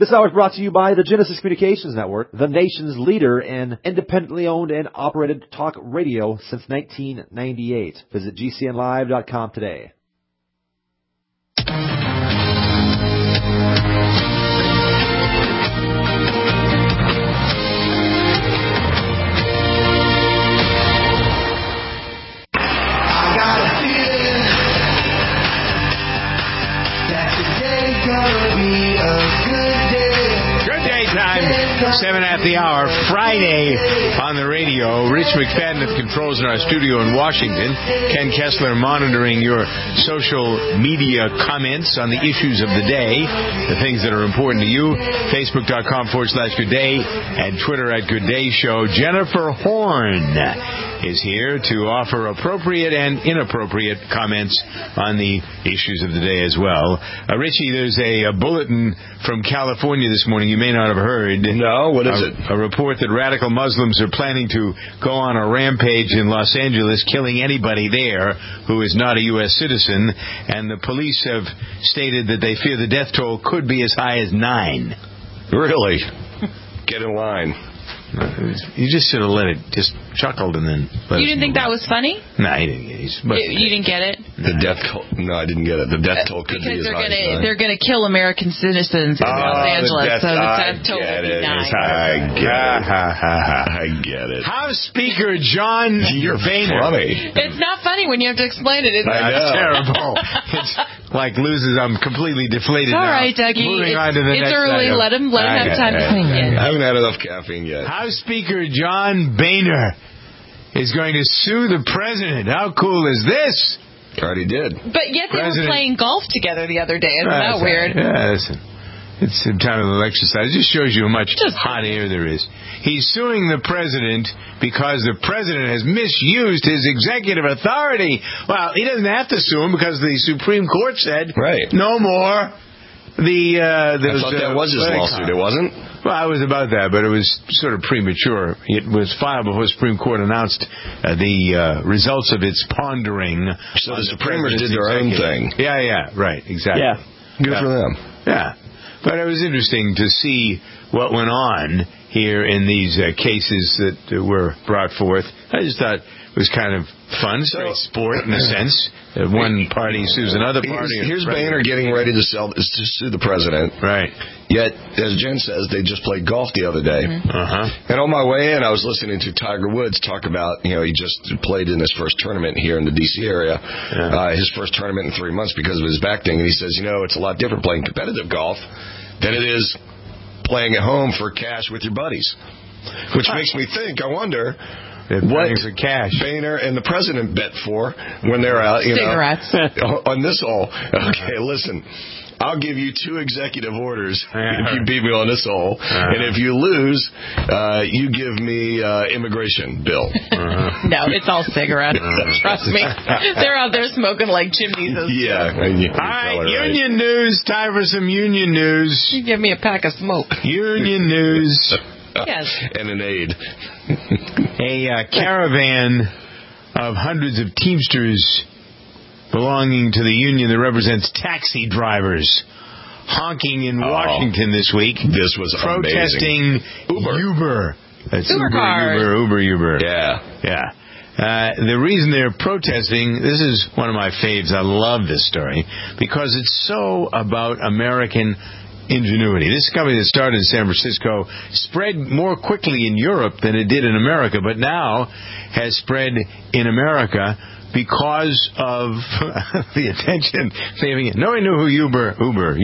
This hour is brought to you by the Genesis Communications Network, the nation's leader in independently owned and operated talk radio since 1998. Visit GCNlive.com today. Time, 7 at the hour, Friday on the radio. Rich McFadden at the controls in our studio in Washington. Ken Kessler monitoring your social media comments on the issues of the day, the things that are important to you. Facebook.com/Good Day and Twitter @Good Day Show. Jennifer Horn is here to offer appropriate and inappropriate comments on the issues of the day as well. Richie, there's a bulletin from California this morning you may not have heard. No, what is it? A report that radical Muslims are planning to go on a rampage in Los Angeles, killing anybody there who is not a U.S. citizen, and the police have stated that they fear the death toll could be as high as 9. Really? Get in line. You just should have let it just chuckled and then let You didn't think that was funny? No, he didn't get it. You didn't get it? The death toll. No, I didn't get it. The death toll could be as high as 9. They're going to kill American citizens in Los Angeles, so the death toll will be 9. I get it. House Speaker John Boehner. Funny. It's not funny when you have to explain it. It's terrible. It's like loses. I'm completely deflated all now. All right, Dougie. Moving on to the next early. item. Let him have time to think in. I haven't had enough caffeine yet. House Speaker John Boehner is going to sue the president. How cool is this? Already did. But yet they were playing golf together the other day. Isn't that weird? Yeah, listen. It's some time of exercise. It just shows you how much hot air there is. He's suing the president because the president has misused his executive authority. Well, he doesn't have to sue him because the Supreme Court said no more. I thought that was his lawsuit. It wasn't? Well, it was about that, but it was sort of premature. It was filed before the Supreme Court announced the results of its pondering. So the Supremers did their own thing. Yeah, right, exactly. Yeah, good for them. Yeah, but it was interesting to see what went on here in these cases that were brought forth. I just thought it was kind of fun, straight sport in a sense. One party sues another party. Here's Boehner getting ready to sue the president. Right. Yet, as Jen says, they just played golf the other day. And on my way in, I was listening to Tiger Woods talk about, he just played in his first tournament here in the D.C. area, his first tournament in 3 months because of his back thing. And he says, it's a lot different playing competitive golf than it is playing at home for cash with your buddies. Which makes me think, I wonder what cash Boehner and the president bet for when they're out, cigarettes on this hole. Okay, listen. I'll give you 2 executive orders if you beat me on this hole, and if you lose, you give me immigration bill. No, it's all cigarettes. Trust me. They're out there smoking like chimneys. Yeah. All right, union news. Time for some union news. You give me a pack of smoke. Union news. Yes. And an aid. A caravan of hundreds of Teamsters belonging to the union that represents taxi drivers honking in Washington this week. This was protesting Uber. That's Uber. Yeah. The reason they're protesting, this is one of my faves. I love this story because it's so about American ingenuity. This company that started in San Francisco spread more quickly in Europe than it did in America, but now has spread in America because of the attention. Nobody knew who Uber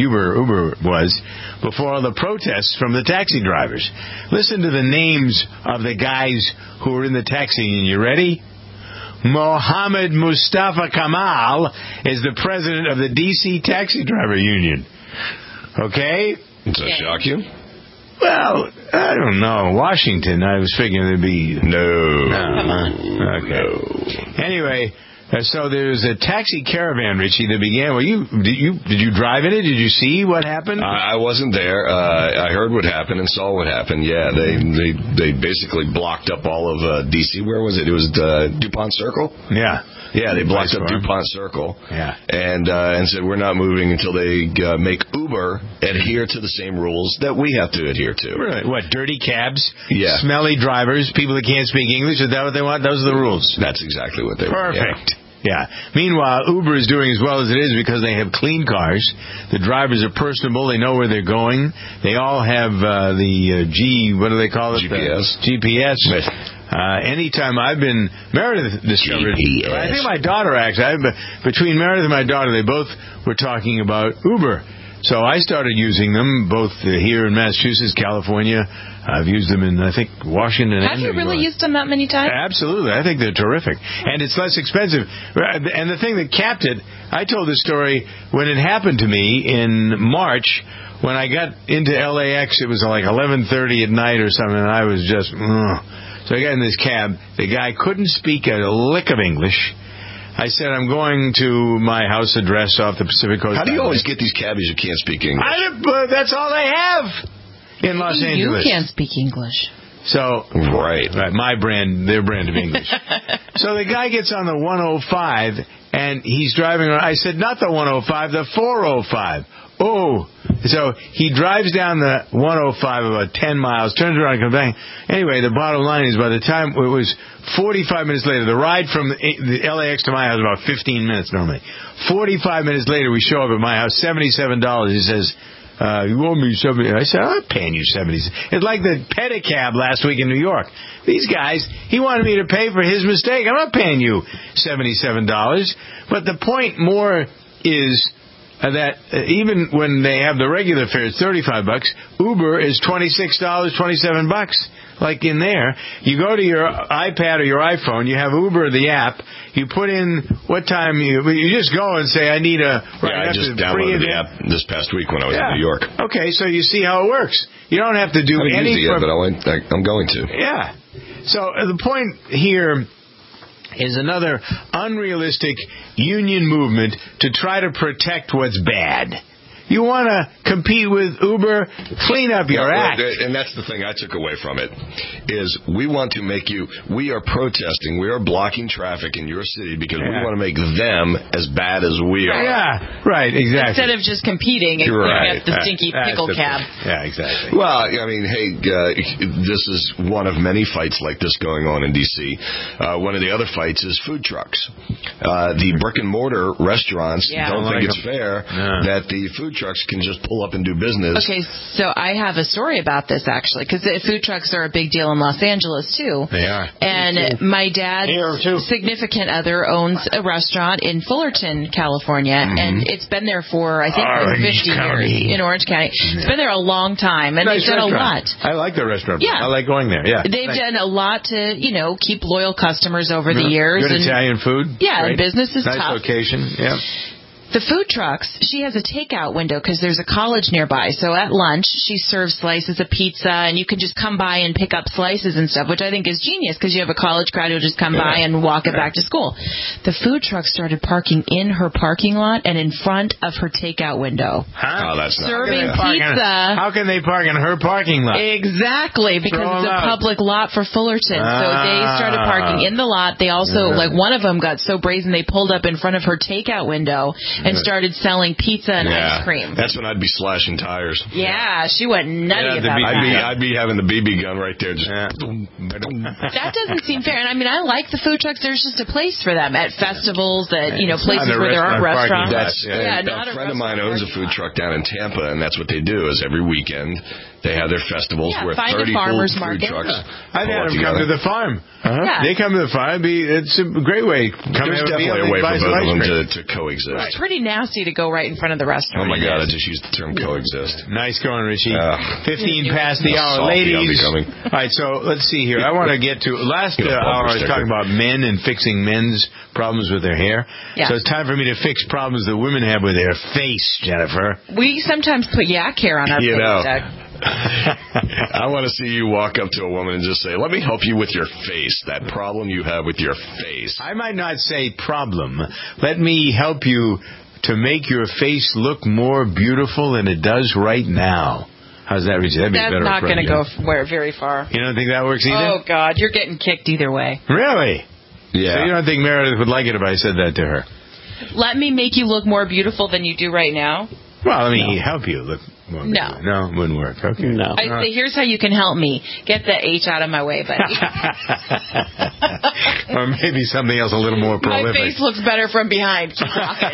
was before all the protests from the taxi drivers. Listen to the names of the guys who were in the taxi union. You ready? Mohammed Mustafa Kamal is the president of the D.C. Taxi Driver Union. Okay? Does that shock you? Well, I don't know. Washington, I was figuring there'd be... No. Okay. No. Anyway, So there's a taxi caravan, Richie, that began. Well, did you drive in it? Did you see what happened? I wasn't there. I heard what happened and saw what happened. Yeah, they basically blocked up all of D.C. Where was it? It was DuPont Circle. Yeah. Yeah, they blocked up DuPont Circle. Yeah. And said we're not moving until they make Uber adhere to the same rules that we have to adhere to. Really? What? Dirty cabs? Yeah. Smelly drivers? People that can't speak English? Is that what they want? Those are the rules. That's exactly what they want. Perfect. Yeah. Meanwhile, Uber is doing as well as it is because they have clean cars. The drivers are personable. They know where they're going. They all have what do they call it? GPS. Anytime I've been, Meredith discovered, GPS. I think my daughter actually, between Meredith and my daughter, they both were talking about Uber. So I started using them both here in Massachusetts, California. I've used them in, I think, Washington. Have you really used them that many times? Absolutely. I think they're terrific. And it's less expensive. And the thing that capped it, I told this story when it happened to me in March. When I got into LAX, it was like 11:30 at night or something, and I was just, So I got in this cab. The guy couldn't speak a lick of English. I said, I'm going to my house address off the Pacific Coast. How do you always get these cabbies who can't speak English? That's all they have in Los Angeles. You can't speak English. So right, their brand of English. So the guy gets on the 105, and he's driving around. I said, not the 105, the 405. Oh, so he drives down the 105 about 10 miles, turns around and comes back. Anyway, the bottom line is by the time it was 45 minutes later, the ride from the LAX to my house was about 15 minutes normally. 45 minutes later, we show up at my house, $77. He says, you owe me $70. I said, I'm not paying you $70. It's like the pedicab last week in New York. These guys, he wanted me to pay for his mistake. I'm not paying you $77. But the point more is that even when they have the regular fare, it's $35. Uber is $26, $27. Like in there, you go to your iPad or your iPhone, you have Uber, the app, you put in what time you just go and say, I need a... I just downloaded the app this past week when I was in New York. Okay, so you see how it works. You don't have to do anything. But I'm going to. Yeah. So the point here is another unrealistic union movement to try to protect what's bad. You want to compete with Uber? Clean up your act. And that's the thing I took away from it, is we want to make we are protesting, we are blocking traffic in your city because we want to make them as bad as we are. Yeah, right, exactly. Instead of just competing and against the stinky pickle cab. Yeah, exactly. Well, I mean, hey, this is one of many fights like this going on in D.C. One of the other fights is food trucks. The brick-and-mortar restaurants don't think it's fair that the food trucks can just pull up and do business. Okay, so I have a story about this, actually, because food trucks are a big deal in Los Angeles, too. They are. And my dad's significant other owns a restaurant in Fullerton, California, and it's been there for, I think, 50 years in Orange County. It's been there a long time, and they've done a lot. I like the restaurant. Yeah. I like going there, yeah. They've done a lot to, keep loyal customers over the years. Good Italian food. Yeah, and business is nice tough. Nice location, yeah. The food trucks, she has a takeout window because there's a college nearby. So at lunch, she serves slices of pizza, and you can just come by and pick up slices and stuff, which I think is genius because you have a college crowd who'll just come by and walk it back to school. The food truck started parking in her parking lot and in front of her takeout window. Huh? Oh, that's not serving pizza. How can they park in her parking lot? Exactly, because it's a public lot for Fullerton. So they started parking in the lot. They also, one of them got so brazen, they pulled up in front of her takeout window and started selling pizza and ice cream. That's when I'd be slashing tires. Yeah, she went nutty about that. I'd be having the BB gun right there. Just That doesn't seem fair. And I mean, I like the food trucks. There's just a place for them at festivals, at places where there aren't restaurants. A friend of mine owns a food truck down in Tampa, and that's what they do. Is every weekend they have their festivals where 30 food trucks. I've had them come to the farm. They come to the farm. It's a great way. There's definitely a way for both of them to coexist. It's pretty nasty to go right in front of the restaurant. Oh my God! I just used the term coexist. Nice going, Richie. 15 past the hour, ladies. All right, so let's see here. I want to get to last hour. I was talking about men and fixing men's problems with their hair. Yeah. So it's time for me to fix problems that women have with their face, Jennifer. We sometimes put yak hair on our face, Doug. I want to see you walk up to a woman and just say, let me help you with your face, that problem you have with your face. I might not say problem. Let me help you to make your face look more beautiful than it does right now. How's that, Richie? That'd be That's better not going to go approach. very far. You don't think that works either? Oh, God. You're getting kicked either way. Really? Yeah. So you don't think Meredith would like it if I said that to her? Let me make you look more beautiful than you do right now? Well, let me help you look more beautiful. No, it wouldn't work. Okay. No. I say, here's how you can help me. Get the H out of my way, buddy. Or maybe something else a little more prolific. My face looks better from behind. Keep talking.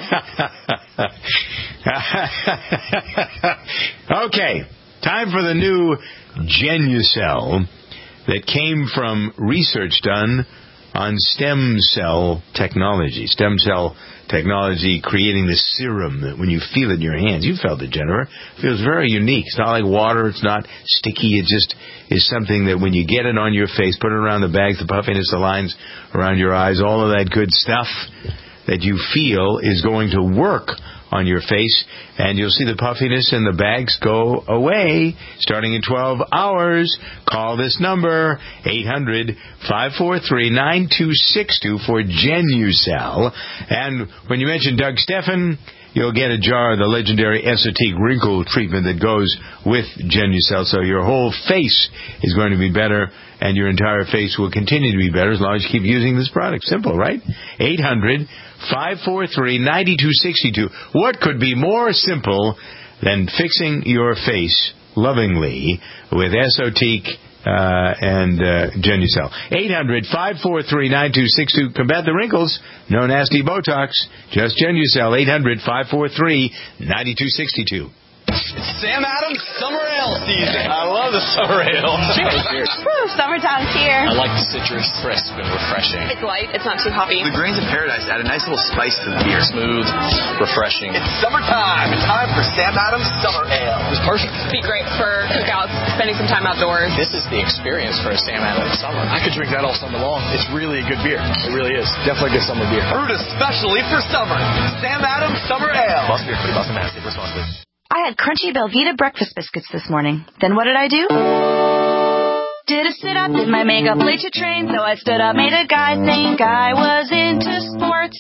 Okay. Time for the new Genucell that came from research done on stem cell technology. Stem cell technology creating this serum that when you feel it in your hands, you felt it, Jennifer, it feels very unique. It's not like water. It's not sticky. It just is something that when you get it on your face, put it around the bags, the puffiness, the lines around your eyes, all of that good stuff that you feel is going to work on your face, and you'll see the puffiness and the bags go away starting in 12 hours. Call this number, 800-543-9262 for Genucell. And when you mention Doug Steffen, you'll get a jar of the legendary Esotique wrinkle treatment that goes with Genucell, so your whole face is going to be better, and your entire face will continue to be better as long as you keep using this product. Simple, right? 800-543-9262. What could be more simple than fixing your face lovingly with Esotique and Genucell? 800-543-9262. Combat the wrinkles. No nasty Botox. Just Genucell. 800-543-9262. It's Sam Adams Summer Ale season. I love the summer ale. Cheers. Woo, summertime's here. I like the citrus, crisp and refreshing. It's light. It's not too hoppy. The grains of paradise add a nice little spice to the beer. Smooth, refreshing. It's summertime. It's time for Sam Adams Summer Ale. It's perfect. Be great for cookouts, spending some time outdoors. This is the experience for a Sam Adams summer. I could drink that all summer long. It's really a good beer. It really is. Definitely a good summer beer. Brewed especially for summer. Sam Adams Summer Ale. Boston Beer Company, Boston, Mass. Take responsibly. I had crunchy Belvita breakfast biscuits this morning. Then what did I do? Did a sit-up, did my makeup late to train, so I stood up, made a guy think I was into sports.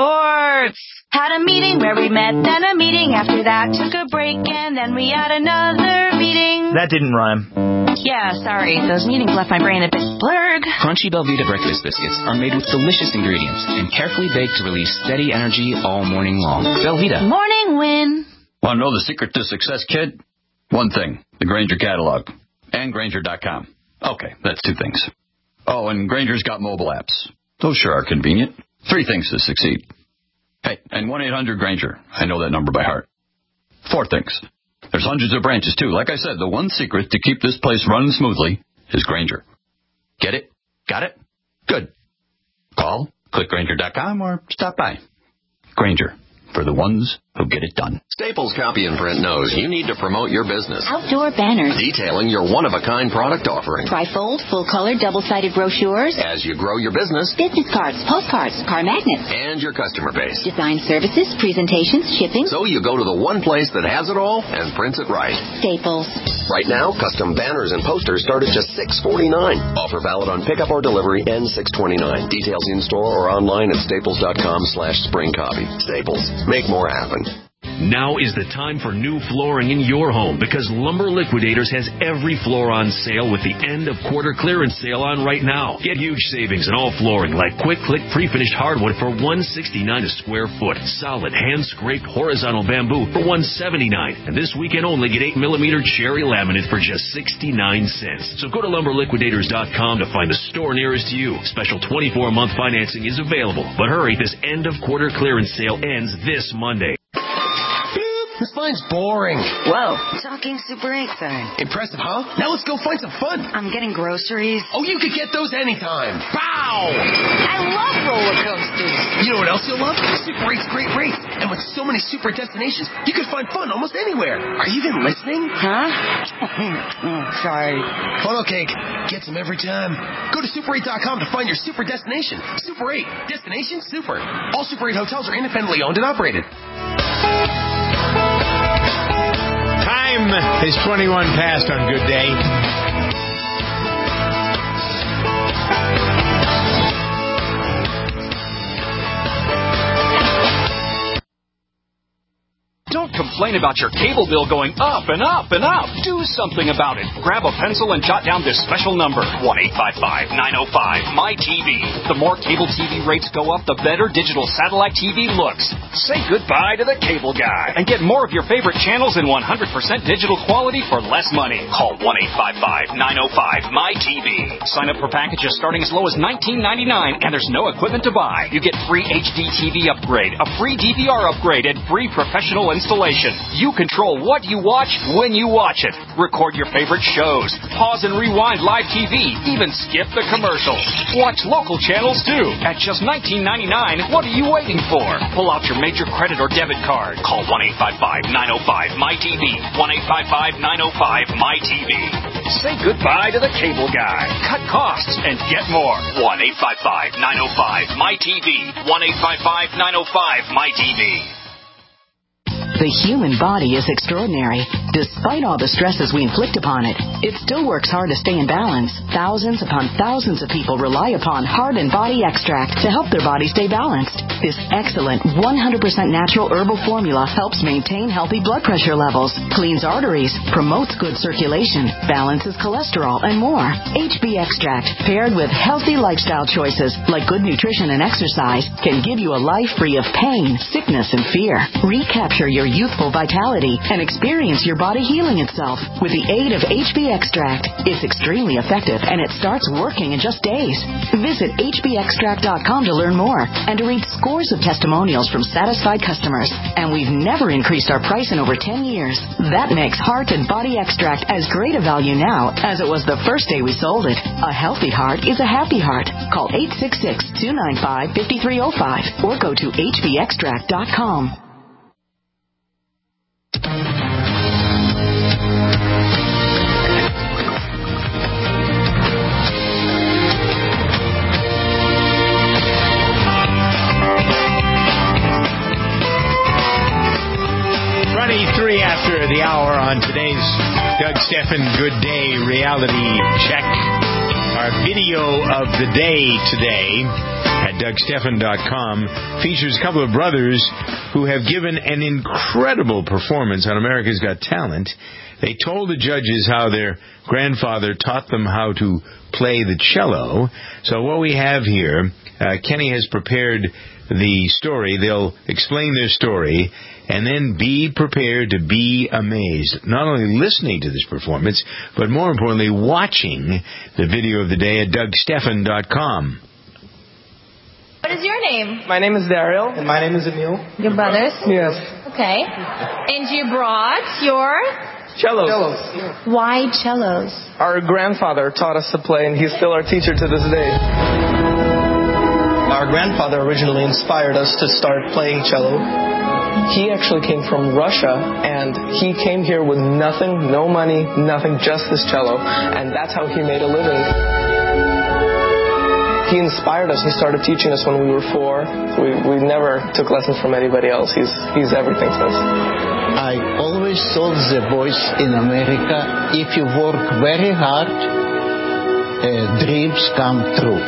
Had a meeting where we met, then a meeting after that, took a break, and then we had another meeting. That didn't rhyme. Yeah, sorry, those meetings left my brain a bit blurred. Crunchy Belvita breakfast biscuits are made with delicious ingredients and carefully baked to release steady energy all morning long. Belvita. Morning win. Want to know the secret to success, kid? One thing, the Grainger catalog. And Grainger.com. Okay, that's two things. Oh, and Grainger's got mobile apps. Those sure are convenient. 3 things to succeed. Hey, and 1-800-GRAINGER. I know that number by heart. 4 things. There's hundreds of branches, too. Like I said, the one secret to keep this place running smoothly is Grainger. Get it? Got it? Good. Call, click Grainger.com, or stop by. Grainger, for the ones who get it done. Staples Copy and Print knows you need to promote your business. Outdoor banners. Detailing your one-of-a-kind product offering. Trifold, full-color, double-sided brochures. As you grow your business. Business cards, postcards, car magnets. And your customer base. Design services, presentations, shipping. So you go to the one place that has it all and prints it right. Staples. Right now, custom banners and posters start at just $6.49. Offer valid on pickup or delivery and $6.29. Details in-store or online at staples.com/springcopy. Staples. Make more happen. Now is the time for new flooring in your home because Lumber Liquidators has every floor on sale with the end of quarter clearance sale on right now. Get huge savings on all flooring like Quick Click pre-finished hardwood for $169 a square foot. Solid hand-scraped horizontal bamboo for $179. And this weekend only get 8mm cherry laminate for just 69 cents. So go to LumberLiquidators.com to find the store nearest to you. Special 24-month financing is available. But hurry, this end of quarter clearance sale ends this Monday. This line's boring. Whoa. Talking Super 8 sign. Impressive, huh? Now let's go find some fun. I'm getting groceries. Oh, you could get those anytime. Pow! I love roller coasters. You know what else you'll love? Super 8's great rates. And with so many super destinations, you can find fun almost anywhere. Are you even listening? Huh? Sorry. Funnel cake. Gets them every time. Go to Super8.com to find your super destination. Super 8. Destination super. All Super 8 hotels are independently owned and operated. Time is 21 past on Good Day. Don't complain about your cable bill going up and up and up. Do something about it. Grab a pencil and jot down this special number, 1-855-905-MY-TV. The more cable TV rates go up, the better digital satellite TV looks. Say goodbye to the cable guy and get more of your favorite channels in 100% digital quality for less money. Call 1-855-905-MY-TV. Sign up for packages starting as low as $19.99, and there's no equipment to buy. You get free HD TV upgrade, a free DVR upgrade, and free professional installation. You control what you watch when you watch it. Record your favorite shows. Pause and rewind live TV. Even skip the commercials. Watch local channels too. At just $19.99, what are you waiting for? Pull out your major credit or debit card. Call 1-855-905-MY-TV. 1-855-905-MY-TV. Say goodbye to the cable guy. Cut costs and get more. 1-855-905-MY-TV. 1-855-905-MY-TV. The human body is extraordinary. Despite all the stresses we inflict upon it, it still works hard to stay in balance. Thousands upon thousands of people rely upon Heart and Body Extract to help their body stay balanced. This excellent 100% natural herbal formula helps maintain healthy blood pressure levels, cleans arteries, promotes good circulation, balances cholesterol, and more. HB Extract, paired with healthy lifestyle choices like good nutrition and exercise, can give you a life free of pain, sickness, and fear. Recapture your youthful vitality and experience your body healing itself with the aid of HB Extract. It's extremely effective, and it starts working in just days. Visit hbextract.com to learn more and to read scores of testimonials from satisfied customers. And we've never increased our price in over 10 years. That makes Heart and Body Extract as great a value now as it was the first day we sold it. A healthy heart is a happy heart. Call 866-295-5305 or go to hbextract.com. After the hour on today's Doug Stephan Good Day Reality Check. Our video of the day today at DougStephan.com features a couple of brothers who have given an incredible performance on America's Got Talent. They told the judges how their grandfather taught them how to play the cello. So what we have here, Kenny has prepared the story. They'll explain their story, and then be prepared to be amazed. Not only listening to this performance, but more importantly, watching the video of the day at DougStephan.com. What is your name? My name is Daryl. And my name is Emil. Your brothers? Yes. Okay. And you brought your... Cellos. Why cellos? Our grandfather taught us to play, and he's still our teacher to this day. Our grandfather originally inspired us to start playing cello. He actually came from Russia, and he came here with nothing, no money, nothing, just this cello, and that's how he made a living. He inspired us. He started teaching us when we were 4. We never took lessons from anybody else. He's everything to us. I always told the boys in America, if you work very hard, dreams come true.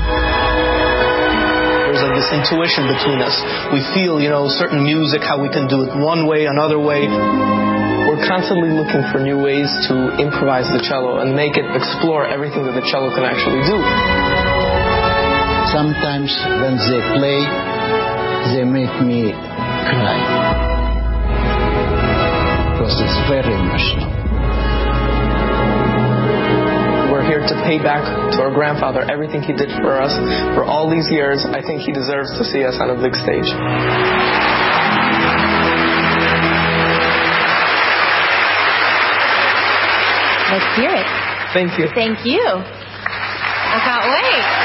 There's like this intuition between us. We feel, certain music, how we can do it one way, another way. We're constantly looking for new ways to improvise the cello and make it explore everything that the cello can actually do. Sometimes when they play, they make me cry. Because it's very emotional. We're here to pay back to our grandfather everything he did for us for all these years. I think he deserves to see us on a big stage. Let's hear it. Thank you. Thank you. I can't wait.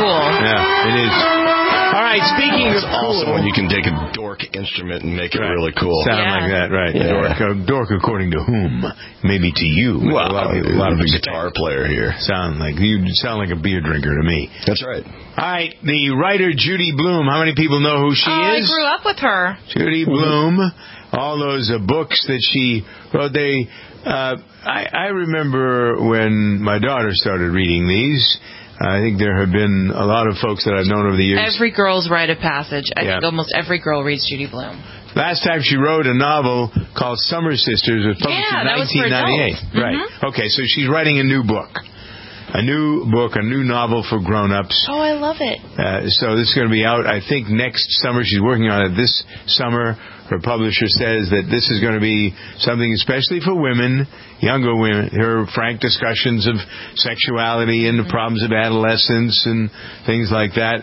cool. Yeah, it is. All right, speaking of cool. Awesome when you can take a dork instrument and make it really cool. Sound like that, right. Yeah. Dork according to whom? Maybe to you. Well, a lot of the guitar player here. You sound like a beer drinker to me. That's right. All right, the writer Judy Blume. How many people know who she is? I grew up with her. Judy Blume. All those books that she wrote. I remember when my daughter started reading these. I think there have been a lot of folks that I've known over the years. Every girl's rite of passage. I think almost every girl reads Judy Blume. Last time she wrote a novel called Summer Sisters. It was published in 1998. Right. Okay, so she's writing a new book. A new novel for grown-ups. Oh, I love it. So this is going to be out, I think, next summer. She's working on it this summer. Her publisher says that this is going to be something especially for women, younger women. Her frank discussions of sexuality and the problems of adolescence and things like that.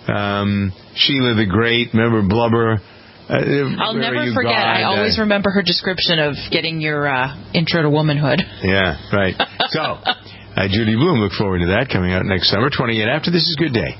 Sheila the Great, remember Blubber? I'll never forget. I always remember her description of getting your intro to womanhood. Yeah, right. So, Judy Blume, look forward to that coming out next summer. 28 after. This is Good Day.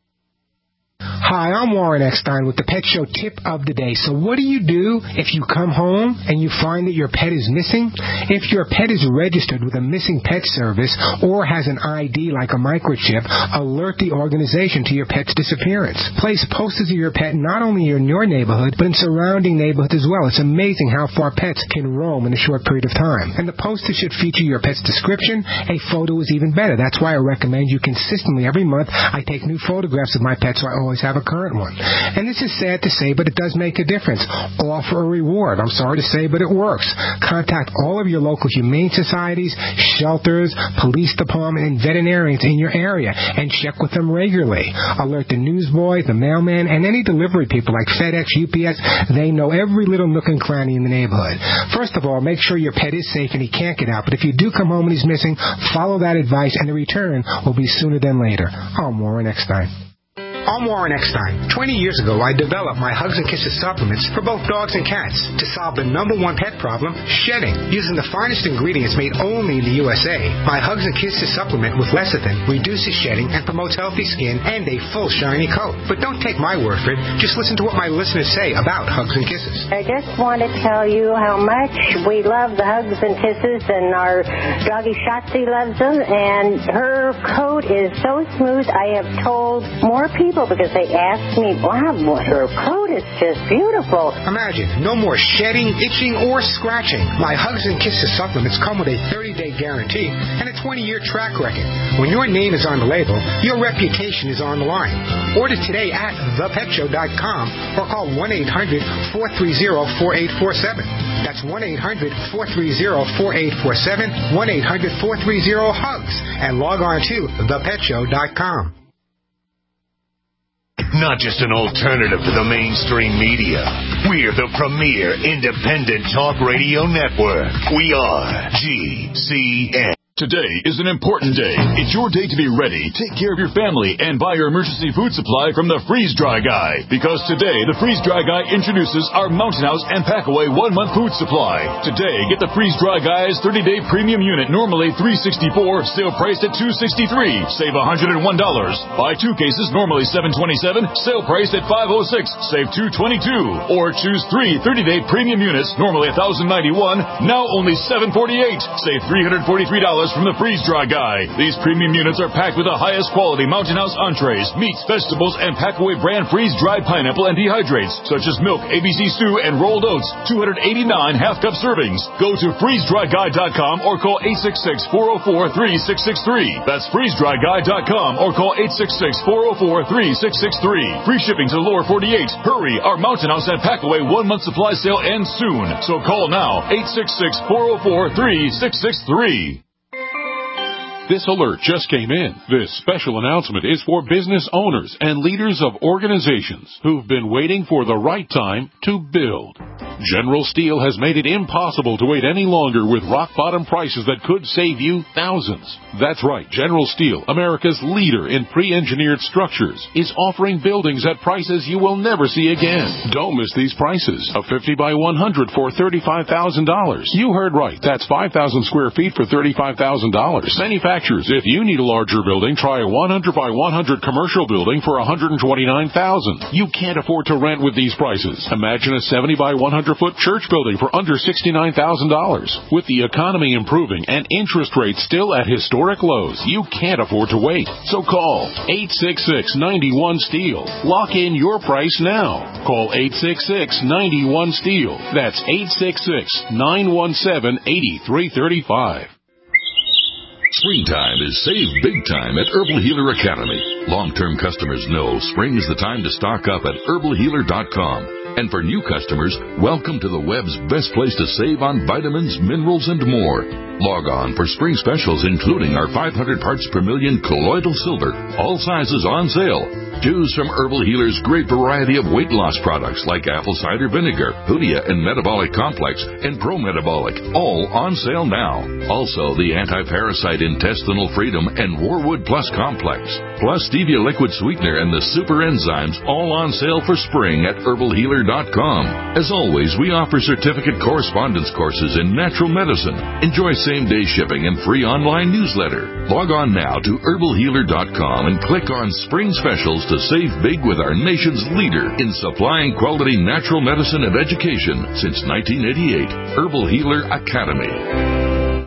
Hi, I'm Warren Eckstein with the Pet Show Tip of the Day. So what do you do if you come home and you find that your pet is missing? If your pet is registered with a missing pet service or has an ID like a microchip, alert the organization to your pet's disappearance. Place posters of your pet not only in your neighborhood, but in surrounding neighborhoods as well. It's amazing how far pets can roam in a short period of time. And the poster should feature your pet's description. A photo is even better. That's why I recommend you consistently every month. I take new photographs of my pets, so I always have a current one. And this is sad to say, but it does make a difference. Offer a reward. I'm sorry to say, but it works. Contact all of your local humane societies, shelters, police department, and veterinarians in your area and check with them regularly. Alert the newsboy, the mailman, and any delivery people like FedEx, UPS. They know every little nook and cranny in the neighborhood. First of all, make sure your pet is safe and he can't get out. But if you do come home and he's missing, follow that advice and the return will be sooner than later. I'm Warren Eckstein. I'm Warren Eckstein. 20 years ago, I developed my Hugs and Kisses supplements for both dogs and cats to solve the #1 pet problem, shedding. Using the finest ingredients made only in the USA, my Hugs and Kisses supplement with lecithin reduces shedding and promotes healthy skin and a full shiny coat. But don't take my word for it. Just listen to what my listeners say about Hugs and Kisses. I just want to tell you how much we love the Hugs and Kisses, and our doggy Shotzi loves them, and her coat is so smooth. I have told more people because they ask me, wow, her coat is just beautiful. Imagine, no more shedding, itching, or scratching. My Hugs and Kisses supplements come with a 30-day guarantee and a 20-year track record. When your name is on the label, your reputation is on the line. Order today at thepetshow.com or call 1-800-430-4847. That's 1-800-430-4847, 1-800-430-HUGS, and log on to thepetshow.com. Not just an alternative to the mainstream media. We're the premier independent talk radio network. We are GCN. Today is an important day. It's your day to be ready. Take care of your family and buy your emergency food supply from the Freeze Dry Guy. Because today, the Freeze Dry Guy introduces our Mountain House and Packaway 1-month food supply. Today, get the Freeze Dry Guy's 30-day premium unit, normally $364, sale priced at $263. Save $101. Buy 2 cases, normally $727, sale priced at $506. Save $222. Or choose 3 30-day premium units, normally $1,091, now only $748. Save $343 from the Freeze Dry Guy. These premium units are packed with the highest quality Mountain House entrees, meats, vegetables, and Packaway brand freeze dried pineapple and dehydrates, such as milk, ABC stew, and rolled oats. 289 half-cup servings. Go to freezedryguy.com or call 866-404-3663. That's freezedryguy.com or call 866-404-3663. Free shipping to the lower 48. Hurry, our Mountain House and Packaway 1-month supply sale ends soon. So call now, 866-404-3663. This alert just came in. This special announcement is for business owners and leaders of organizations who've been waiting for the right time to build. General Steel has made it impossible to wait any longer with rock-bottom prices that could save you thousands. That's right. General Steel, America's leader in pre-engineered structures, is offering buildings at prices you will never see again. Don't miss these prices. A 50 by 100 for $35,000. You heard right. That's 5,000 square feet for $35,000. Manufacturers, if you need a larger building, try a 100 by 100 commercial building for $129,000. You can't afford to rent with these prices. Imagine a 70 by 100-foot church building for under $69,000. With the economy improving and interest rates still at historic lows, you can't afford to wait. So call 866-91-STEEL. Lock in your price now. Call 866-91-STEEL. That's 866-917-8335. Springtime is save big time at Herbal Healer Academy. Long-term customers know spring is the time to stock up at herbalhealer.com. And for new customers, welcome to the web's best place to save on vitamins, minerals, and more. Log on for spring specials, including our 500 parts per million colloidal silver, all sizes on sale. Choose from Herbal Healer's great variety of weight loss products like apple cider vinegar, Hoodia and Metabolic Complex, and Pro-Metabolic, all on sale now. Also, the anti-parasite Intestinal Freedom and Warwood Plus Complex, plus Stevia Liquid Sweetener and the Super Enzymes, all on sale for spring at herbalhealer.com. As always, we offer certificate correspondence courses in natural medicine. Enjoy same-day shipping and free online newsletter. Log on now to herbalhealer.com and click on Spring Specials to save big with our nation's leader in supplying quality natural medicine and education since 1988, Herbal Healer Academy.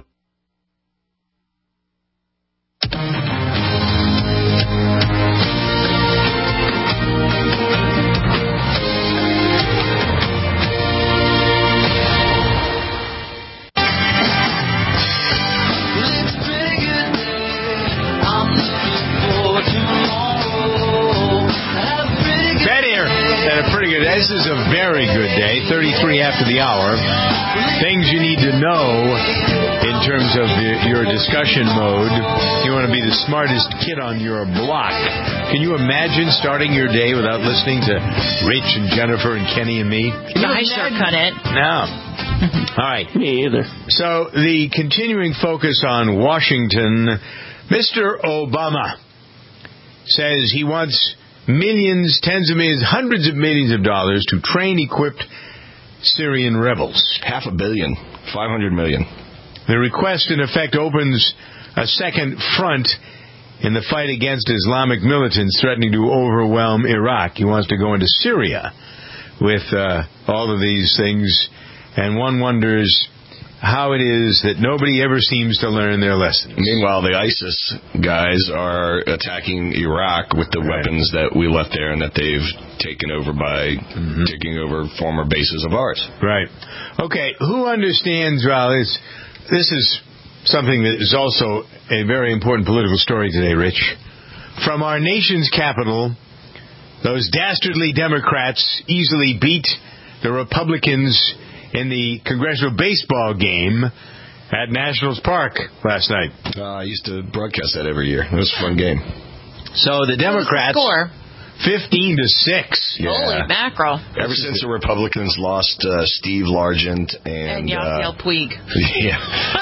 This is a very good day, 33 after the hour. Things you need to know in terms of your discussion mode. You want to be the smartest kid on your block. Can you imagine starting your day without listening to Rich and Jennifer and Kenny and me? I sure couldn't. No. All right. Me either. So the continuing focus on Washington, Mr. Obama says he wants millions, tens of millions, hundreds of millions of dollars to train equipped Syrian rebels. $500 million, $500 million. The request, in effect, opens a second front in the fight against Islamic militants threatening to overwhelm Iraq. He wants to go into Syria with all of these things, and one wonders how it is that nobody ever seems to learn their lessons. Meanwhile, the ISIS guys are attacking Iraq with the weapons that we left there and that they've taken over by taking over former bases of ours. Right. Okay, who understands, this is something that is also a very important political story today, Rich. From our nation's capital, those dastardly Democrats easily beat the Republicans in the congressional baseball game at Nationals Park last night. I used to broadcast that every year. It was a fun game. So the Democrats, 15-6. Yeah. Holy mackerel. Ever since the Republicans lost Steve Largent and Yasiel Puig. Yeah.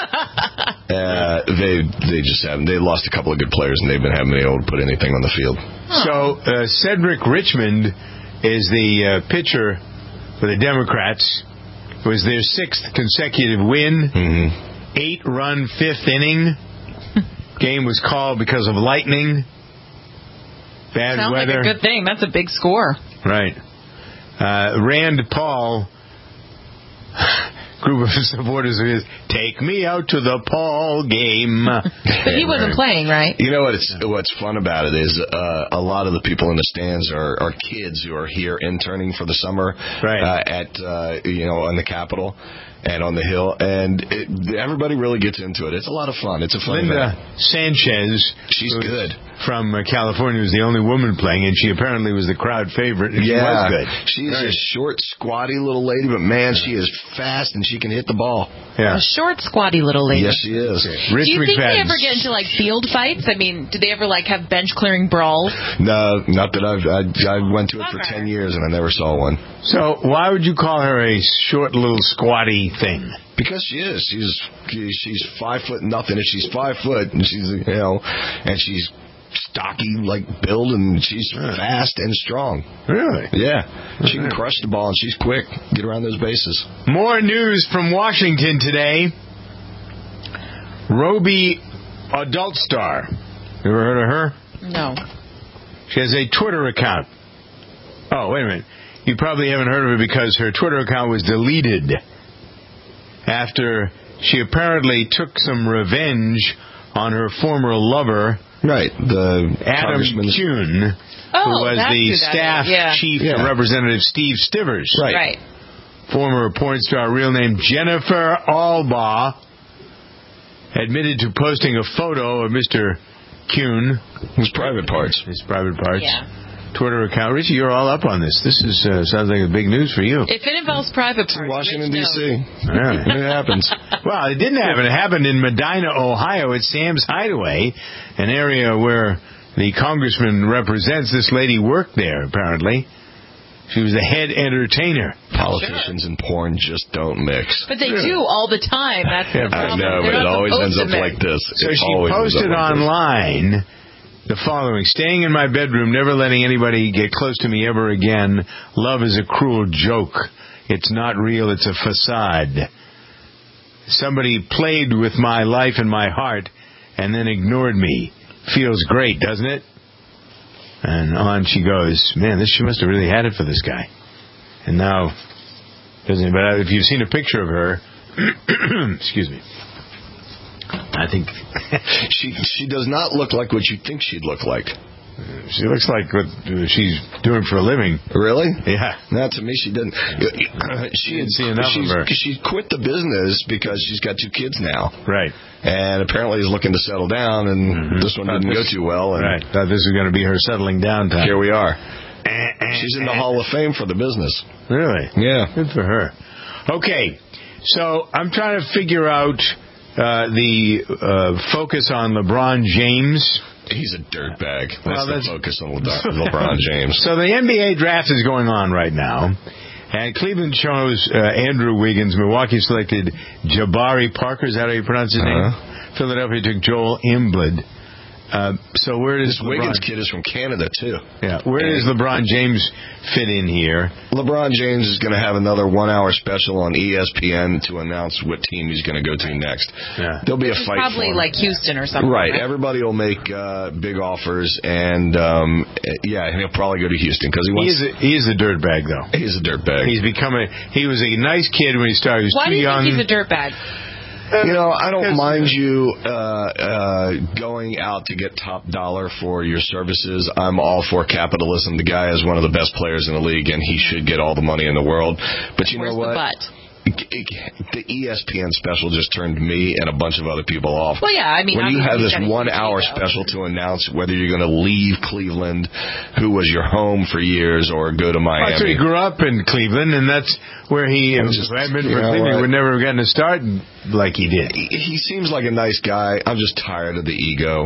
They just haven't. They lost a couple of good players, and they've been having been able to put anything on the field. So Cedric Richmond is the pitcher for the Democrats. It was their 6th consecutive win. 8-run 5th inning. Game was called because of lightning. Bad Sounds weather. Like a good thing. That's a big score. Right. Rand Paul, group of supporters of his, take me out to the Paul game. But he wasn't playing, right? You know what's fun about it is a lot of the people in the stands are kids who are here interning for the summer, right? On the Capitol and on the Hill, and everybody really gets into it. It's a lot of fun. It's a fun Linda event. Sanchez, she's good. from California was the only woman playing, and she apparently was the crowd favorite, and she was good. She's a short, squatty little lady, but man, she is fast, and she can hit the ball. Yeah. A short, squatty little lady. Yes, she is. Rich Do you think McFadden. they ever get into, like, field fights? I mean, do they ever, like, have bench-clearing brawls? No, not that I went to it for 10 years, and I never saw one. So why would you call her a short, little, squatty thing? Because she is. She's 5 foot nothing. If she's 5 foot, and she's and she's stocky like build, and she's fast and strong. Really? Yeah. She can crush the ball, and she's quick. Get around those bases. More news from Washington today. Roby Adult Star. You ever heard of her? No. She has a Twitter account. Oh, wait a minute. You probably haven't heard of her because her Twitter account was deleted after she apparently took some revenge on her former lover, right? The Adam Kuhn, who was the staff chief to Representative Steve Stivers, right? Former porn star, real name Jennifer Albaugh, admitted to posting a photo of Mr. Kuhn, his private parts. Yeah. Twitter account. Richie, you're all up on this. This is sounds like big news for you. If it involves private parts, Washington, D.C. Yeah. It happens. Well, it didn't happen. It happened in Medina, Ohio, at Sam's Hideaway, an area where the congressman represents. This lady worked there, apparently. She was the head entertainer. Politicians and porn just don't mix. But they do all the time. That's the problem. I know, but it always ends up like this. So she posted online the following: staying in my bedroom, never letting anybody get close to me ever again. Love is a cruel joke. It's not real. It's a facade. Somebody played with my life and my heart and then ignored me. Feels great, doesn't it? And on she goes. Man, she must have really had it for this guy. And now, doesn't it? But if you've seen a picture of her, excuse me, I think she does not look like what you think she'd look like. She looks like what she's doing for a living. Really? Yeah. No, to me, she didn't. She didn't see enough of her. She quit the business because she's got 2 kids now. Right. And apparently is looking to settle down, and this one didn't go too well. And right. Thought this was going to be her settling down time. Here we are. She's in the Hall of Fame for the business. Really? Yeah. Good for her. Okay. So I'm trying to figure out the focus on LeBron James. He's a dirtbag. That's the focus on LeBron James. So the NBA draft is going on right now. And Cleveland chose Andrew Wiggins. Milwaukee selected Jabari Parker. Is that how you pronounce his name? Philadelphia took Joel Embiid. So where does this Wiggins kid is from Canada too? Yeah. Where does LeBron James fit in here? LeBron James is going to have another 1-hour special on ESPN to announce what team he's going to go to next. Yeah. There'll be a fight. Probably like Houston or something. Right. Everybody will make big offers, and he'll probably go to Houston because he wants. He is a dirtbag, though. He's a dirtbag. He was a nice kid when he started. He was Why too do you young. think he's a dirtbag? I don't mind you going out to get top dollar for your services. I'm all for capitalism. The guy is one of the best players in the league, and he should get all the money in the world. But you know what? The ESPN special just turned me and a bunch of other people off. Well, yeah, I mean, when you have this 1-hour special to announce whether you're going to leave Cleveland, who was your home for years, or go to Miami. Well, so he grew up in Cleveland, and that's where he had been for Cleveland. He would never have gotten a start like he did. He seems like a nice guy. I'm just tired of the ego.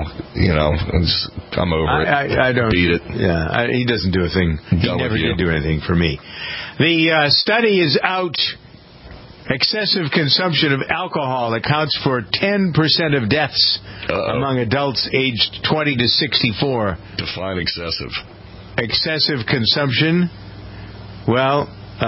I'm over it. I don't beat it. Yeah, he doesn't do a thing. He never did do anything for me. The study is out. Excessive consumption of alcohol accounts for 10% of deaths among adults aged 20 to 64. Define excessive. Excessive consumption, well,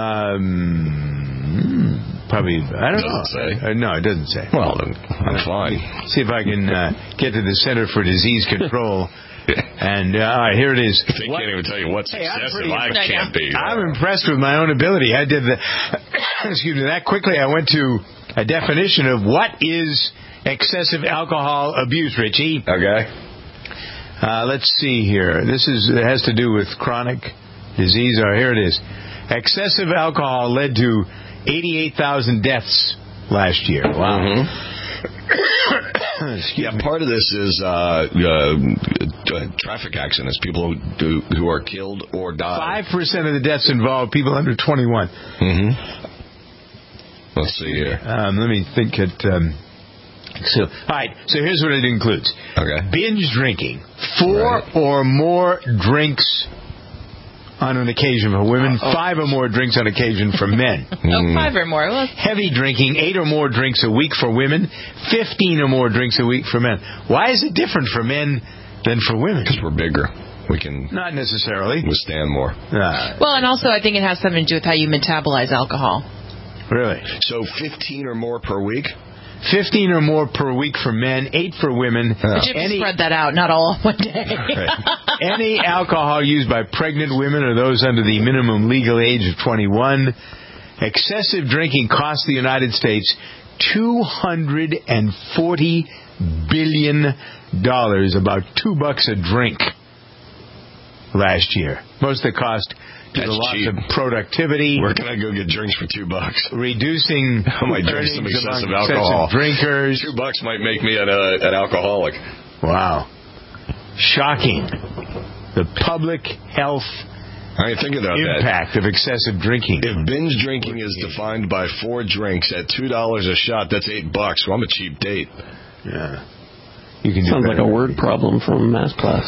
probably, I don't know. Say. No, it doesn't say. Well, then I'm fine. See if I can get to the Center for Disease Control. And here it is. They can't even tell you what's excessive. I can't be. I'm impressed with my own ability. I did that quickly. I went to a definition of what is excessive alcohol abuse, Richie. Okay. Let's see here. It has to do with chronic disease. Here it is. Excessive alcohol led to 88,000 deaths last year. Wow. part of this is traffic accidents. People who are killed or die. 5% of the deaths involve people under 21. Mm-hmm. Let's see here. Let me think it. All right. So here's what it includes. Okay. Binge drinking, 4 or more drinks on an occasion for women, 5 or more drinks on occasion for men. 5 or more. Well, heavy drinking, 8 or more drinks a week for women, 15 or more drinks a week for men. Why is it different for men than for women? Because we're bigger. We can not necessarily withstand more. Well, and also I think it has something to do with how you metabolize alcohol. Really? So 15 or more per week? 15 or more per week for men, 8 for women. But you have to spread that out, not all one day. Any alcohol used by pregnant women or those under the minimum legal age of 21. Excessive drinking cost the United States $240 billion, about $2 a drink last year. Most of the cost to the loss of productivity. Where can I go get drinks for $2? Reducing I might drink some excessive alcohol. Drinkers. $2 might make me an alcoholic. Wow. Shocking. The public health impact of excessive drinking. If binge drinking is defined by 4 drinks at $2 a shot, that's $8. Well, I'm a cheap date. Yeah. You can do Sounds like a word problem from math class.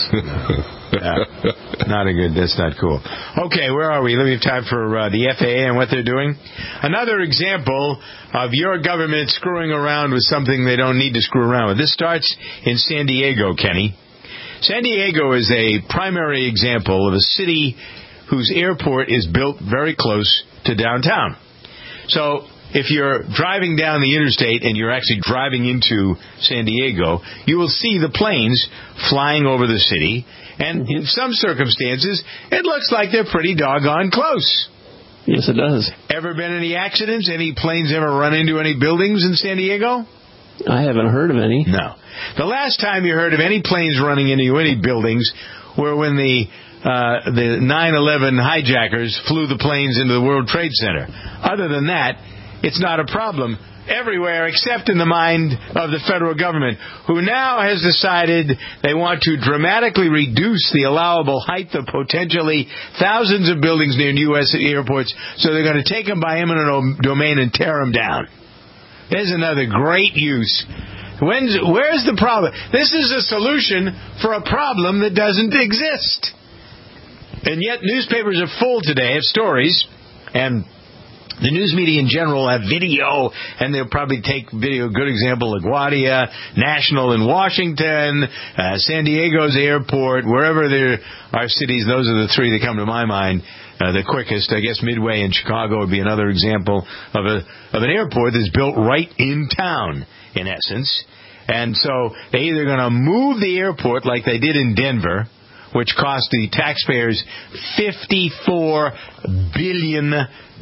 That's not cool. Okay, where are we? Let me have time for the FAA and what they're doing. Another example of your government screwing around with something they don't need to screw around with. This starts in San Diego, Kenny. San Diego is a primary example of a city whose airport is built very close to downtown. So if you're driving down the interstate and you're actually driving into San Diego, you will see the planes flying over the city. And in some circumstances, it looks like they're pretty doggone close. Yes, it does. Ever been any accidents? Any planes ever run into any buildings in San Diego? I haven't heard of any. No. The last time you heard of any planes running into any buildings were when the 9/11 hijackers flew the planes into the World Trade Center. Other than that, it's not a problem everywhere except in the mind of the federal government, who now has decided they want to dramatically reduce the allowable height of potentially thousands of buildings near U.S. airports, so they're going to take them by eminent domain and tear them down. There's another great use. Where's the problem? This is a solution for a problem that doesn't exist. And yet newspapers are full today of stories, and the news media in general have video, and they'll probably take video. Good example, LaGuardia, National in Washington, San Diego's airport, wherever there are cities. Those are the 3 that come to my mind the quickest. I guess Midway in Chicago would be another example of an airport that's built right in town, in essence. And so they're either going to move the airport like they did in Denver, which cost the taxpayers $54 billion.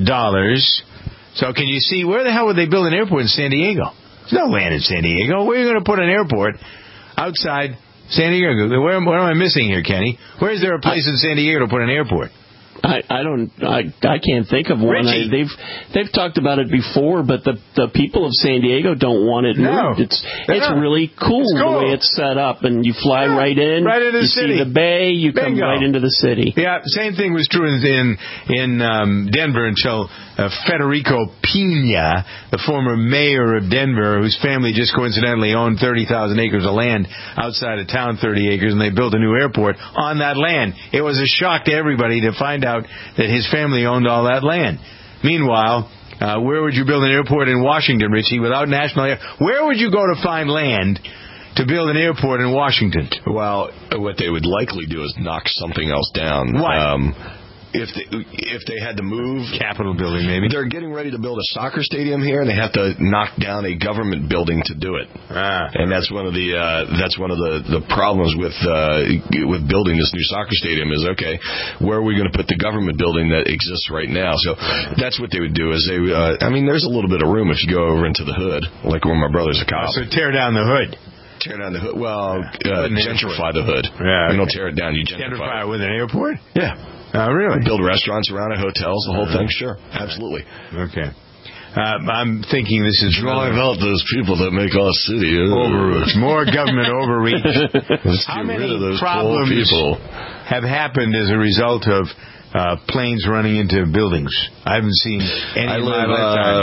So can you see, where the hell would they build an airport in San Diego? There's no land in San Diego. Where are you going to put an airport outside San Diego? Where am I missing here, Kenny? Where is there a place in San Diego to put an airport? I can't think of one. They've talked about it before, but the people of San Diego don't want it moved. It's really cool the way it's set up, and you fly right in, right into the city. See the bay, you come right into the city. Yeah, same thing was true in Denver until Federico Pena, the former mayor of Denver, whose family just coincidentally owned 30,000 acres of land outside of town, 30 acres, and they built a new airport on that land. It was a shock to everybody to find out that his family owned all that land. Meanwhile, where would you build an airport in Washington, Richie, without national air? Where would you go to find land to build an airport in Washington? Well, what they would likely do is knock something else down. What? If they had to move, Capitol building, maybe. They're getting ready to build a soccer stadium here, and they have to knock down a government building to do it. And that's one of the problems with building this new soccer stadium is, okay, where are we going to put the government building that exists right now? So that's what they would do. Is there's a little bit of room if you go over into the hood, like where my brother's a cop. So tear down the hood. Tear down the hood. Well, gentrify the hood. Yeah. You don't tear it down. You gentrify it with an airport. Yeah. Oh, really? Build restaurants around it, hotels, the whole thing. Sure, absolutely. Okay. I'm thinking this is drive out those people that make our city overreach. More government overreach. How many problems have happened as a result of planes running into buildings? I haven't seen any in my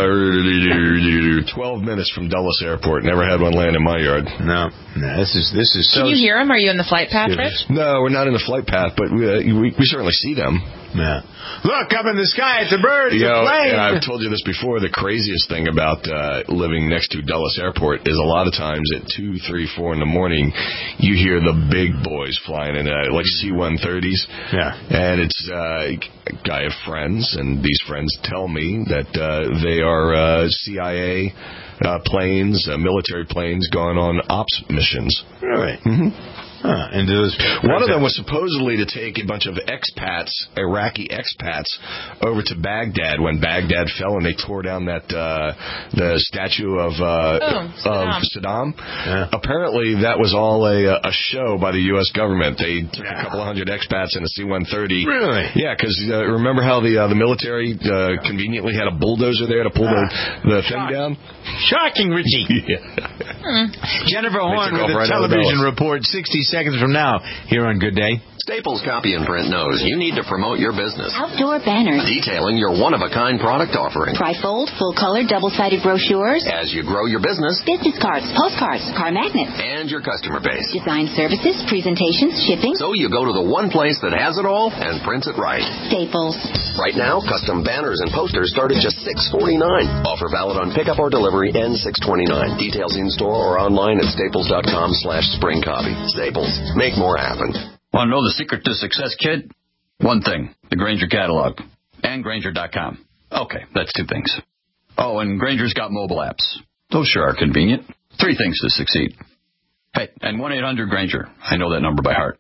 lifetime. 12 minutes from Dulles Airport. Never had one land in my yard. No, this is so... Can you hear them? Are you in the flight path, Rich? No, we're not in the flight path, but we certainly see them. Yeah. Look, up in the sky, it's a bird, it's a plane. I've told you this before. The craziest thing about living next to Dulles Airport is a lot of times at 2, 3, 4 in the morning, you hear the big boys flying in, like C-130s. Yeah. And it's, I have friends, and these friends tell me that they are CIA planes, military planes going on ops missions. Really? Mm-hmm. And one of them was supposedly to take a bunch of expats, Iraqi expats, over to Baghdad when Baghdad fell and they tore down the statue of Saddam. Yeah. Apparently, that was all a show by the U.S. government. They took a couple of hundred expats in a C-130. Really? Yeah, because remember how the military conveniently had a bulldozer there to pull the thing down? Shocking, Richie. Yeah. Jennifer Horn with a television report 60 seconds from now here on Good Day. Staples Copy and Print knows you need to promote your business. Outdoor banners. Detailing your one-of-a-kind product offering. Trifold, full-color, double-sided brochures. As you grow your business. Business cards, postcards, car magnets. And your customer base. Design services, presentations, shipping. So you go to the one place that has it all and prints it right. Staples. Right now, custom banners and posters start at just $6.49. Offer valid on pickup or delivery and $6.29. Details in store or online at staples.com/springcopy. Staples. Make more happen. Want to know the secret to success, kid? One thing, the Grainger catalog. And Grainger.com. Okay, that's 2 things. Oh, and Grainger's got mobile apps. Those sure are convenient. 3 things to succeed. Hey, and 1-800-GRAINGER. I know that number by heart.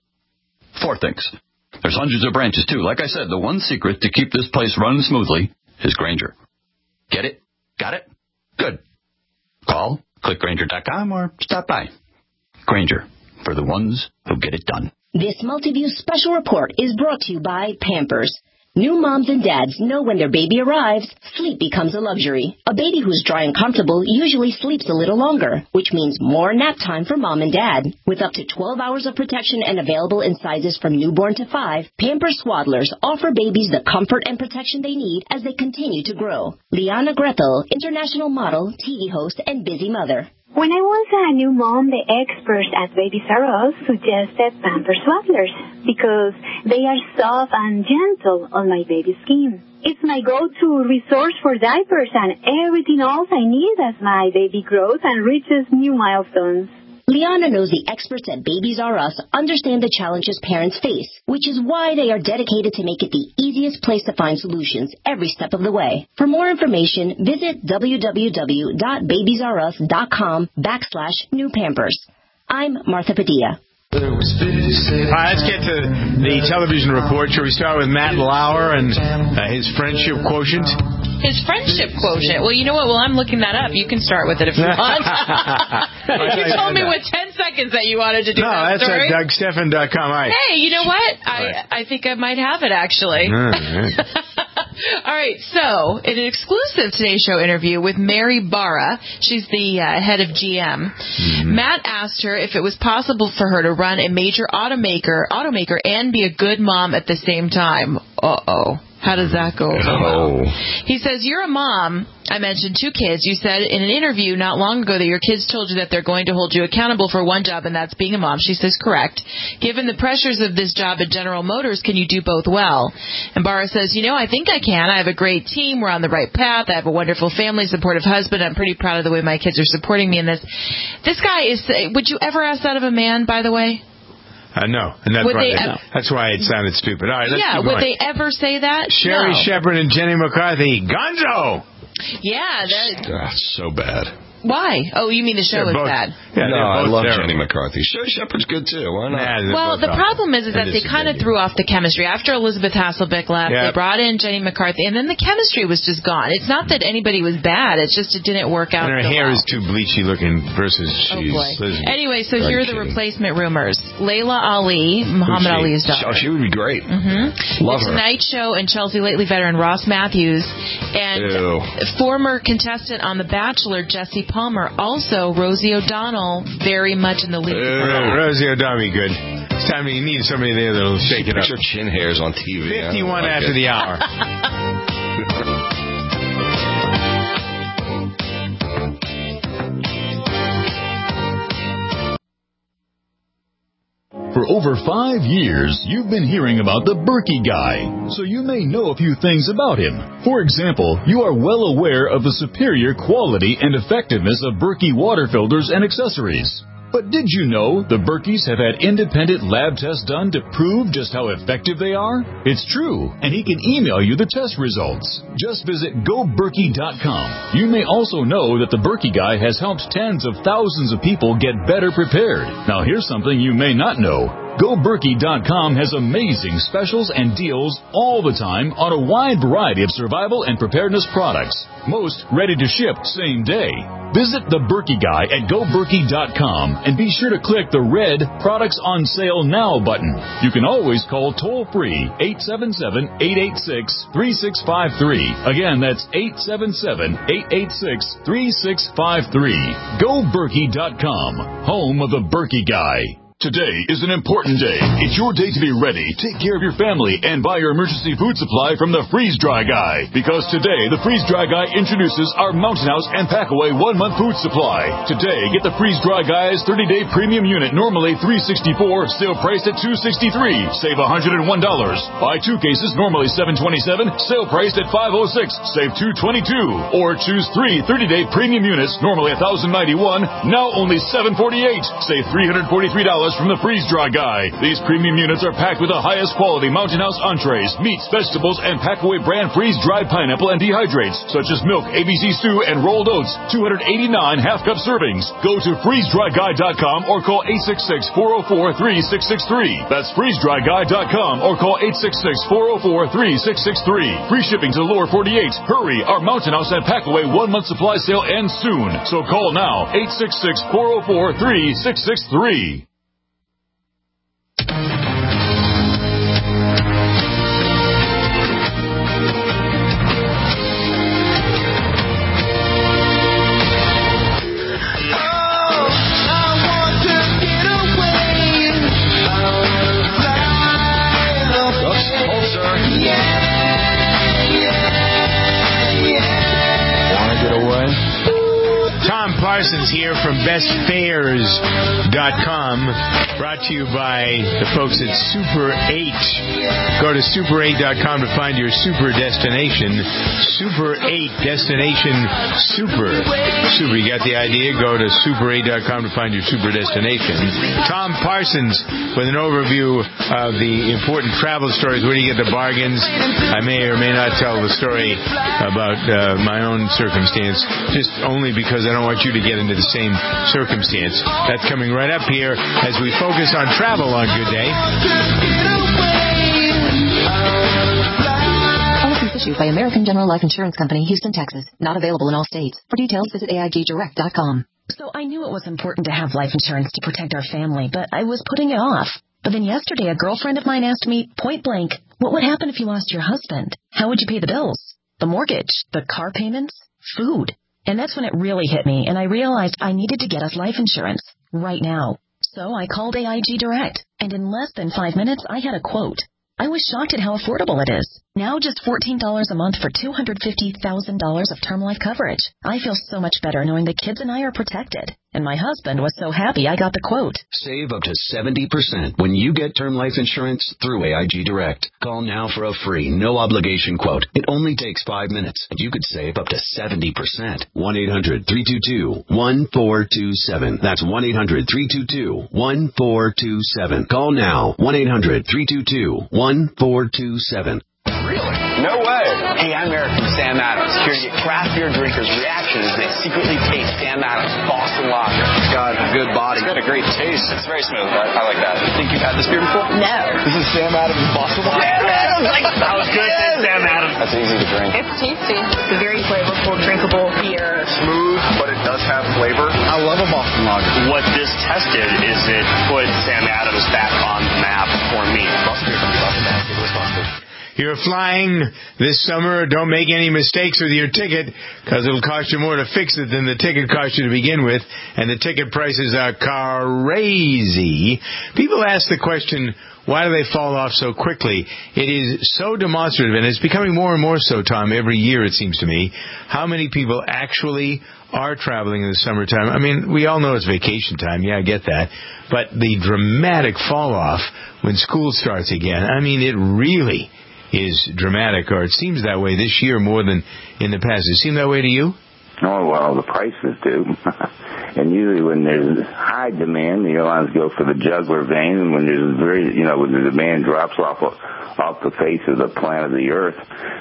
4 things. There's hundreds of branches, too. Like I said, the one secret to keep this place running smoothly is Grainger. Get it? Got it? Good. Call, click Grainger.com, or stop by. Grainger, for the ones who get it done. This Multiview special report is brought to you by Pampers. New moms and dads know when their baby arrives, sleep becomes a luxury. A baby who's dry and comfortable usually sleeps a little longer, which means more nap time for mom and dad. With up to 12 hours of protection and available in sizes from newborn to 5, Pampers Swaddlers offer babies the comfort and protection they need as they continue to grow. Liana Gretel, international model, TV host, and busy mother. When I was a new mom, the experts at Babies R Us suggested Pampers Swaddlers because they are soft and gentle on my baby's skin. It's my go-to resource for diapers and everything else I need as my baby grows and reaches new milestones. Liana knows the experts at Babies R Us understand the challenges parents face, which is why they are dedicated to make it the easiest place to find solutions every step of the way. For more information, visit www.babiesrus.com/new Pampers. I'm Martha Padilla. All right, let's get to the television report. Shall we start with Matt Lauer and his friendship quotient? His friendship quotient. Well, you know what? Well, I'm looking that up. You can start with it if you want. You told me with 10 seconds that you wanted to do that story. No, that's at DougStephan.com. Right. Hey, you know what? I think I might have it, actually. All right. All right, so in an exclusive Today Show interview with Mary Barra, she's the head of GM, Matt asked her if it was possible for her to run a major automaker and be a good mom at the same time. Uh-oh. How does that go? Oh. He says, you're a mom. I mentioned 2 kids. You said in an interview not long ago that your kids told you that they're going to hold you accountable for one job, and that's being a mom. She says, correct. Given the pressures of this job at General Motors, can you do both well? And Barra says, I think I can. I have a great team. We're on the right path. I have a wonderful family, supportive husband. I'm pretty proud of the way my kids are supporting me in this. This guy is, would you ever ask that of a man, by the way? No, and that's why it sounded stupid. All right, let's keep going. Would they ever say that? Sherry Shepard and Jenny McCarthy, Gonzo! Yeah. That's so bad. Why? Oh, you mean the show is bad? Yeah, no, I love Jenny McCarthy. Sherry Shepherd's good too. Why not? Well, the problem is that they kind of threw off the chemistry. After Elizabeth Hasselbeck left, they brought in Jenny McCarthy, and then the chemistry was just gone. It's not that anybody was bad. It's just it didn't work out. And her hair is too bleachy looking versus she's... Anyway, so here are the replacement rumors. Layla Ali, Muhammad Ali's daughter. Oh, she would be great. The Love her. Tonight Show and Chelsea Lately veteran Ross Matthews and former contestant on The Bachelor, Jesse Palmer. Also, Rosie O'Donnell, very much in the lead. Rosie O'Donnell be good. It's time you need somebody there that'll shake it up. Put your chin hairs on TV. 51 after the hour. For over 5 years, you've been hearing about the Berkey Guy, so you may know a few things about him. For example, you are well aware of the superior quality and effectiveness of Berkey water filters and accessories. But did you know the Berkeys have had independent lab tests done to prove just how effective they are? It's true, and he can email you the test results. Just visit GoBerkey.com. You may also know that the Berkey Guy has helped tens of thousands of people get better prepared. Now here's something you may not know. GoBerkey.com has amazing specials and deals all the time on a wide variety of survival and preparedness products. Most ready to ship same day. Visit the Berkey Guy at GoBerkey.com and be sure to click the red Products on Sale Now button. You can always call toll-free 877-886-3653. Again, that's 877-886-3653. GoBerkey.com, home of the Berkey Guy. Today is an important day. It's your day to be ready, take care of your family, and buy your emergency food supply from the Freeze Dry Guy. Because today, the Freeze Dry Guy introduces our Mountain House and Packaway 1-month food supply. Today, get the Freeze Dry Guy's 30-day premium unit, normally $364, sale priced at $263. Save $101. Buy 2 cases, normally $727, sale priced at $506. Save $222. Or choose 3 30-day premium units, normally $1,091, now only $748. Save $343 from the Freeze Dry Guy. These premium units are packed with the highest quality Mountain House entrees, meats, vegetables, and Packaway brand freeze-dried pineapple and dehydrates, such as milk, ABC stew, and rolled oats. 289 half-cup servings. Go to freezedryguy.com or call 866-404-3663. That's freezedryguy.com or call 866-404-3663. Free shipping to the lower 48. Hurry, our Mountain House and Packaway 1-month supply sale ends soon. So call now, 866-404-3663. Parsons here from bestfares.com, brought to you by the folks at Super 8. Go to super8.com to find your super destination. Super 8 destination super. You got the idea? Go to super8.com to find your super destination. Tom Parsons with an overview of the important travel stories. Where do you get the bargains? I may or may not tell the story about my own circumstance, just only because I don't want you to get into the same circumstance. That's coming right up here as we focus on travel on Good Day. Policies issued by American General Life Insurance Company, Houston, Texas. Not available in all states. For details, visit AIGdirect.com. So I knew it was important to have life insurance to protect our family, but I was putting it off. But then yesterday, a girlfriend of mine asked me, point blank, what would happen if you lost your husband? How would you pay the bills? The mortgage? The car payments? Food? And that's when it really hit me, and I realized I needed to get us life insurance right now. So I called AIG Direct, and in less than 5 minutes, I had a quote. I was shocked at how affordable it is. Now just $14 a month for $250,000 of term life coverage. I feel so much better knowing the kids and I are protected. And my husband was so happy I got the quote. Save up to 70% when you get term life insurance through AIG Direct. Call now for a free, no-obligation quote. It only takes 5 minutes, and you could save up to 70%. 1-800-322-1427. That's 1-800-322-1427. Call now. 1-800-322-1427. Really? No way. Hey, I'm Eric from Sam Adams, here to get craft beer drinkers' reaction as they secretly taste Sam Adams Boston Lager. It's got a good body. It's got a great taste. It's very smooth. I like that. You think you've had this beer before? No. This is Sam Adams Boston Lager. Sam Adams! That was good. Yes. Sam Adams. That's easy to drink. It's tasty. It's a very flavorful, drinkable beer. Smooth, but it does have flavor. I love a Boston Lager. What this tested is it put Sam Adams back on the map for me. You're flying this summer. Don't make any mistakes with your ticket, because it'll cost you more to fix it than the ticket cost you to begin with. And the ticket prices are crazy. People ask the question, why do they fall off so quickly? It is so demonstrative, and it's becoming more and more so, Tom, every year it seems to me, how many people actually are traveling in the summertime. I mean, we all know it's vacation time. Yeah, I get that. But the dramatic fall off when school starts again, I mean, it really is dramatic, or it seems that way this year more than in the past. Does it seem that way to you? Oh, well, the prices do. And usually when there's high demand, the airlines go for the jugular vein, and when there's when the demand drops off the face of the planet of the earth,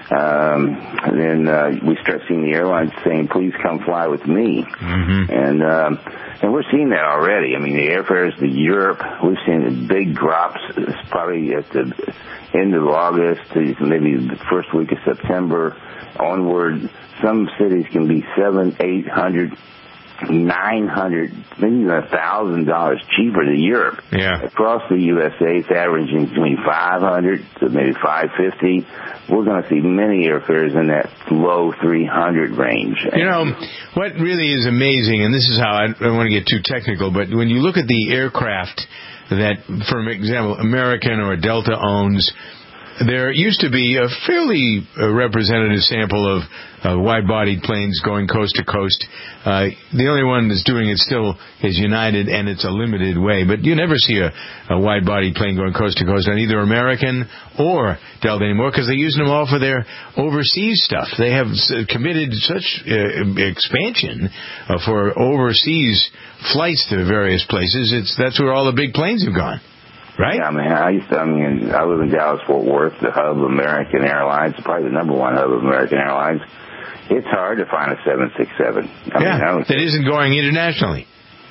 then we start seeing the airlines saying, please come fly with me. Mm-hmm. And we're seeing that already. I mean, the airfares to Europe, we've seen big drops. It's probably at the end of August to maybe the first week of September onward. Some cities can be $700, $800, $900, maybe $1,000 cheaper than Europe. Yeah. Across the USA, it's averaging between $500 to maybe $550. We're going to see many airfares in that low $300 range. You know, what really is amazing, and this is how I don't want to get too technical, but when you look at the aircraft that, for example, American or Delta owns, there used to be a fairly representative sample of wide-bodied planes going coast to coast. The only one that's doing it still is United, and it's a limited way. But you never see a wide-bodied plane going coast to coast on either American or Delta anymore, because they're using them all for their overseas stuff. They have committed such expansion for overseas flights to various places. That's where all the big planes have gone. Right? Yeah, I live in Dallas-Fort Worth, the hub of American Airlines, probably the number one hub of American Airlines. It's hard to find a 767. That isn't going internationally.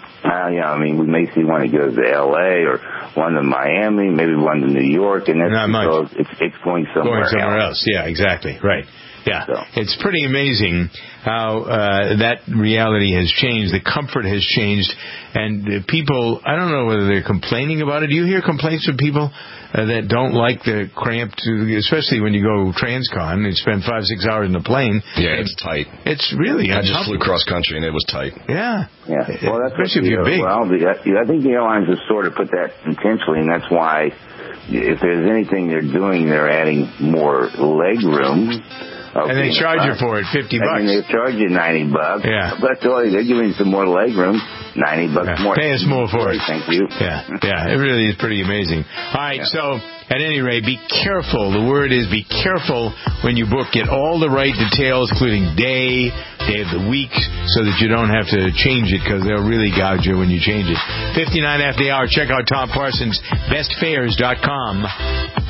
We may see one that goes to L.A. or one to Miami, maybe one to New York, and that's not much. It's going somewhere else. Yeah, exactly. Right. Yeah, so. It's pretty amazing how that reality has changed. The comfort has changed, and people, I don't know whether they're complaining about it. Do you hear complaints from people that don't like the cramped, especially when you go transcon and spend 5-6 hours in the plane? Yeah, it's tight. It's really I just flew cross country, and it was tight. Yeah. Well, that's especially if you're big. Well, I think the airlines have sort of put that intentionally, and that's why if there's anything they're doing, they're adding more leg room. Okay, and they charge you for it $50. And they charge you $90. Yeah. But they're giving you some more leg room. $90 more. Pay us more for it. Thank you. Yeah. It really is pretty amazing. All right. So at any rate, be careful. The word is be careful when you book. Get all the right details, including day of the week, so that you don't have to change it, because they'll really gouge you when you change it. 59 after the hour. Check out Tom Parsons, bestfares.com.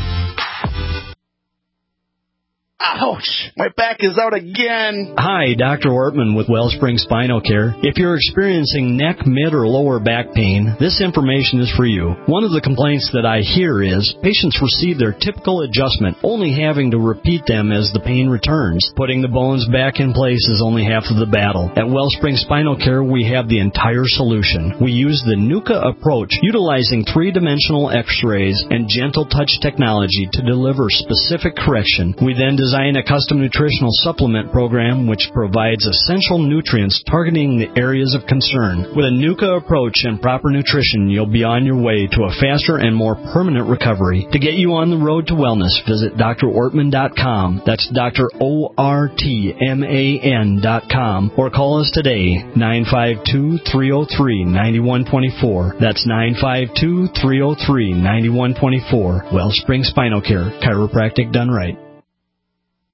Ouch! My back is out again. Hi, Dr. Ortman with Wellspring Spinal Care. If you're experiencing neck, mid, or lower back pain, this information is for you. One of the complaints that I hear is patients receive their typical adjustment, only having to repeat them as the pain returns. Putting the bones back in place is only half of the battle. At Wellspring Spinal Care, we have the entire solution. We use the NUCA approach, utilizing three-dimensional x-rays and gentle touch technology to deliver specific correction. We then design a custom nutritional supplement program which provides essential nutrients targeting the areas of concern. With a NUCA approach and proper nutrition, you'll be on your way to a faster and more permanent recovery. To get you on the road to wellness, visit drortman.com. That's drortman.com, or call us today, 952-303-9124. That's 952-303-9124. Wellspring Spinal Care, chiropractic done right.